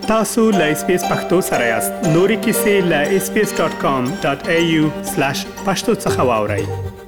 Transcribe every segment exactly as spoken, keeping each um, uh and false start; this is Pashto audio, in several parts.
tasu.lspacepakhtosarayast nori kisi la s p s dot com dot a u slash pashto tsakhawaurai.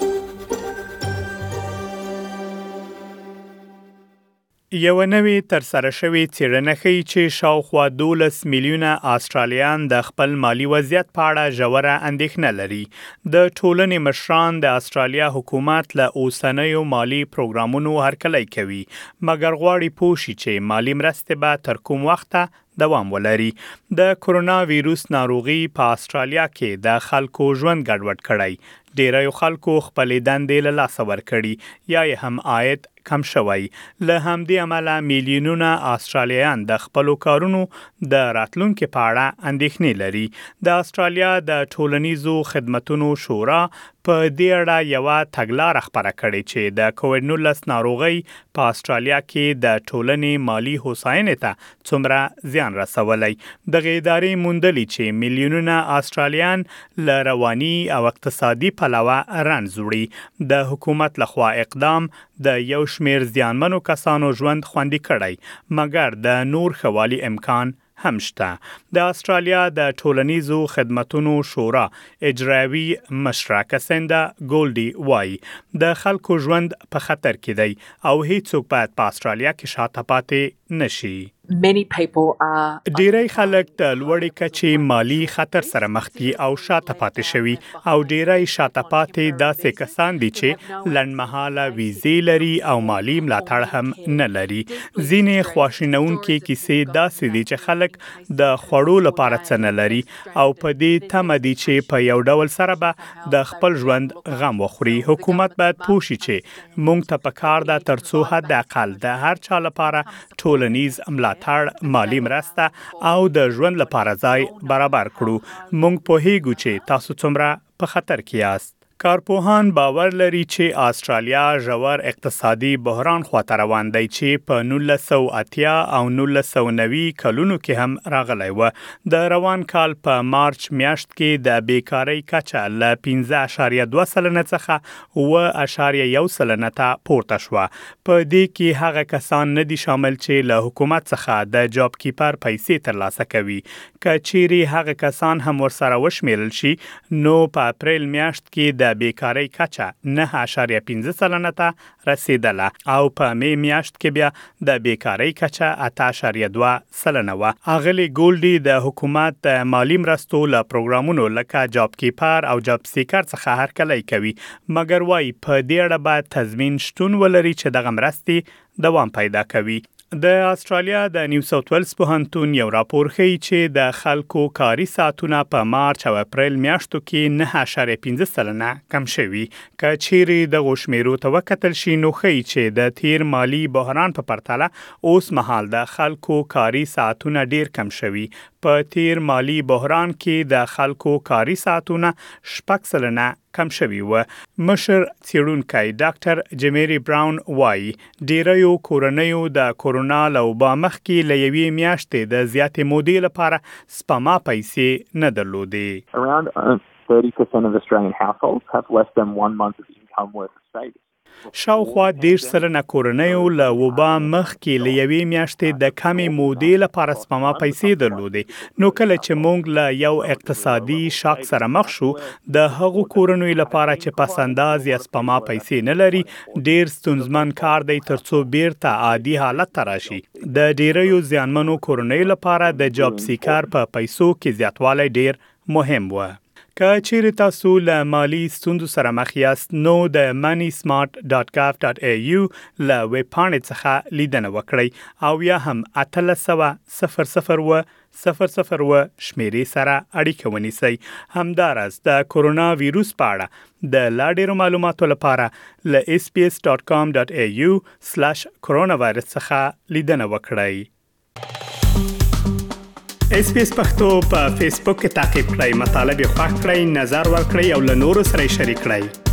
یو نوې ترسره شوې څېړنه ښیي چې شاوخوا دولس میلیونه آسترالیان د خپل مالی وضعیت په اړه ژوره اندېښنه لري. د ټولنې مشران د آسترالیا حکومت له اوسنیو مالی پروګرامونو هرکلی کوي، مګر غواړي پوه شي چې مالی مرستې به تر کوم وخته دوام ولري. د کرونا ویروس ناروغي په آسترالیا کې د خلکو ژوند ګډوډ کړی. ډیری خلکو خپلې دندې له لاسه ورکړي یا یې هم عاید کم شوی. له همدې امله میلیونونه آسترالیان د خپلو کارونو د راتلونکي په اړه اندېښنې لري. د آسترالیا د ټولنیزو خدمتونو شورا په دې اړه یوه تګلاره خپره کړې چې د کووډ نولس ناروغۍ په آسترالیا کې د ټولنې مالی هوساینې ته څومره زیان رسولی. دغه ادارې موندلي چې میلیونونه آسترالیان له رواني او اقتصادي پلوه رنځ وړي. د حکومت لخوا اقدام د یو شمیر زیانمنو کسانو ژوند خوندي کړی، مګر د نور ښه والي امکان هم شته. د آسترالیا د ټولنیزو خدمتونو شورا اجرایوي مشره کسنده ګولډي وایي د خلکو ژوند په خطر کې دی او هیڅوک باید په آسترالیا کې شاته پاتې نشي. Many people are ډیری خلک د لوړې کچې مالی خطر سره مخ دي او شاته پاتې شوي، او ډیری شاته پاتې داسې کسان دي چې لنډمهاله ویزې لري او مالی ملاتړ هم نه لري. ځینې خواشینونکې کیسې داسې دي چې خلک د خوړو لپاره څه نه لري او په دې تمه دي چې په یو ډول سره به د خپل ژوند غم وخوري. حکومت باید پوه شي چې موږ ته پکار ده ترڅو حد اقل د هر چا لپاره ټولنیز ملاتړ مالی مرسته او د ژوند لپاره ځای برابر کړو. موږ پوهیږو چې تاسو څومره په خطر کې یاست. کارپوهان باور لري چې آسترالیا ژور اقتصادي بحران خواته روان دی چې په نولس سوه اتیا او نولس سوه نوي کلونو کې هم راغلی و. د روان کال په مارچ میاشت کې د بیکارۍ کچه له پنځه اعشاریه دوه سلنه څخه اوه اعشاریه یو سلنه ته پورته شوه. په دې کې هغه کسان نه دي شامل چې له حکومت څخه د جاب کیپر پیسې ترلاسه کوي. که چیرې هغه کسان هم ورسره وشمیرل شي، نو په اپریل میاشت کې د بیکارۍ کچه نه اعشاریه پنځه سلنه ته رسیدله او په می میاشت کې بیا د بیکارۍ کچه اته اعشاریه دوه سلنه وه. اغلی ګولډي د حکومت د مالی مرستو له پروګرامونو لکه جاب کیپر او جاب سیکر څخه هرکلی کوي، مګر وايي په دې اړه باید تضمین شتون ولري چې دغه مرستې دوام پیدا کوي. د آسترالیا د نیو ساوث ویلز پوهنتون یو راپور ښیي چې د خلکو کاري ساعتونه په مارچ او اپریل میاشتو کې نه اعشاریه پنځه سلنه کم شوي. که چیرې دغو شمیرو ته وکتل شي، نو ښیي چې د تیر مالی بحران په پرتله اوس مهال د خلکو کاري ساعتونه ډیر کم شوي. په تیر مالی بحران کې د خلکو کاري ساعتونه شپږ سلنه کم شوي و. مشر څېړونکی ډاکټر جیمری براون وایي ډیریو کورنیو د کورونا له وبا مخکې له یوې میاشتې د زیاتې مودې لپاره سپما پیسې نه درلودې. Around uh, thirty percent of Australian households have less than one month of income worth of savings. شاوخوا دېرش سلنه کورنیو له وبا مخکې له یوې میاشتې د کمې مودې لپاره سپما پیسې درلودې. نو کله چې موږ له یو اقتصادي شاک سره مخ شو، د هغو کورنیو لپاره چې پس انداز یا سپما پیسې نه لري، ډیر ستونزمن کار دی ترڅو بیرته عادي حالت ته راشي. د ډیریو زیانمنو کورنیو لپاره د جاب سیکر په پیسو کې زیاتوالی ډیر مهم و. که چیرې تاسو له مالی ستونزو سره مخ یاست، نو د money smart dot gov dot a u له ویب پاڼې څخه لیدنه وکړئ او یا هم اتلس سوه صفر صفر اووه صفر صفر اووه شمیرې سره اړیکه ونیسئ. همداراز د کرونا ویروس په اړه د لا ډیرو معلوماتو لپاره له s p s dot com dot a u slash coronavirus څخه لیدنه وکړئ. اس پی اس پښتو په فیسبوک کې تعقیب کړئ، مطالب یې خوښ کړئ، نظر ورکړئ او له نورو سره شریک کړئ.